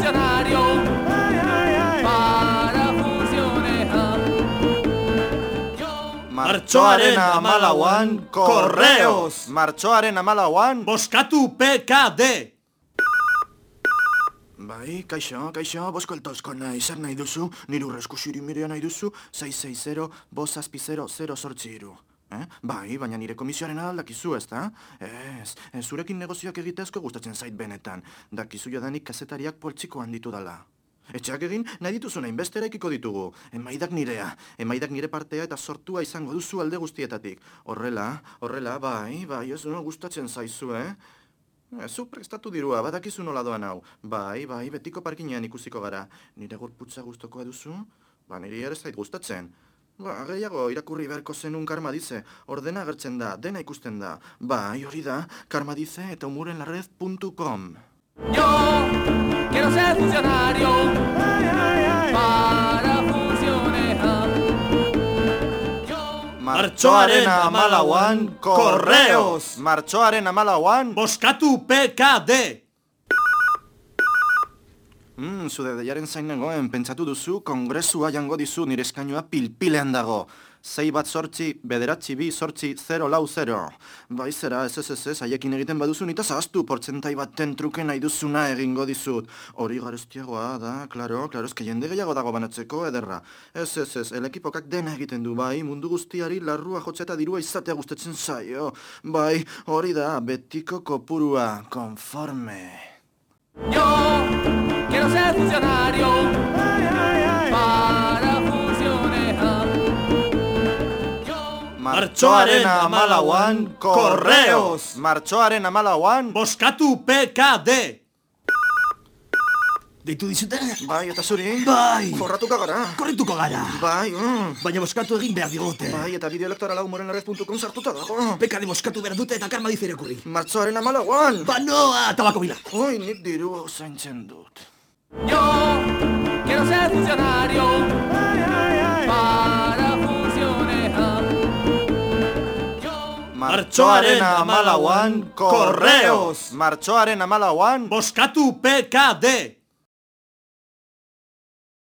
funcionario para funcionar. Martxoaren 14 Correos! Martxoaren 14 Boskatu PKD! Bai, kaixo, boskoltozko nahi, zer nahi duzu? Niru reskusiri mirea nahi duzu? 660 560 Bai, baina nire komisioaren aldakizu, ezta? Ez, zurekin negozioak egitezko gustatzen zait benetan. Dakizu jodanik kazetariak poltsiko handitu dala. Etxeak egin, nahi dituzu nahin beste eraikiko ditugu. Emaidak nire partea eta sortua izango duzu alde guztietatik. Horrela, bai, ez gustatzen zaizu, Zu prestatu dirua, badakizu nola doan hau. Bai, betiko parkinean ikusiko gara. Nire gorputza gustokoa duzu? Niri ere zait gustatzen. Gehiago irakurri beharko zenun Karmadize. Ordena agertzen da, dena ikusten da. Bai, hori da, Karmadize eta umurenlarred.com. Yo quiero ser funcionario para funcionar. Martxoaren 14 Correos! Martxoaren 14 Boskatu PKD! Zude deiaren zain nengoen, pentsatu duzu, kongresua jango dizu nire eskainua pilpilean dago. 6-1-9-2-8-2-0-0. Bai zera, ez, haiekin egiten baduzu nita zahaztu, portzentai baten truke nahi duzuna egingo dizut. Hori garestiagoa da, klaro, eske jende gehiago dago banatzeko ederra. Ez, elekipokak dena egiten du, bai, mundu guztiari larrua jotza eta dirua izatea gustatzen zaio. Bai, hori da, betiko kopurua, konforme. Yo quiero ser funcionario para funcionar. Martxoaren 14 Correos! Martxoaren 14 Boskatu PKD! Deitu dizute? Bai, eta zuri? Bai! Korratuko gara! Korrituko gara! Bai, Baina boskatu egin behar digote. Bai, eta bideo elektorala umurenlarred.com sartuta dago. PKD boskatu behar dute eta Karmadize irakurri. Martxoaren 14 Banoa, tabako bila! Oi, nik diru zaintzen dut. Yo quiero ser funcionario para funcionar. Martxoaren 14 Correos! Martxoaren 14 Boskatu PKD!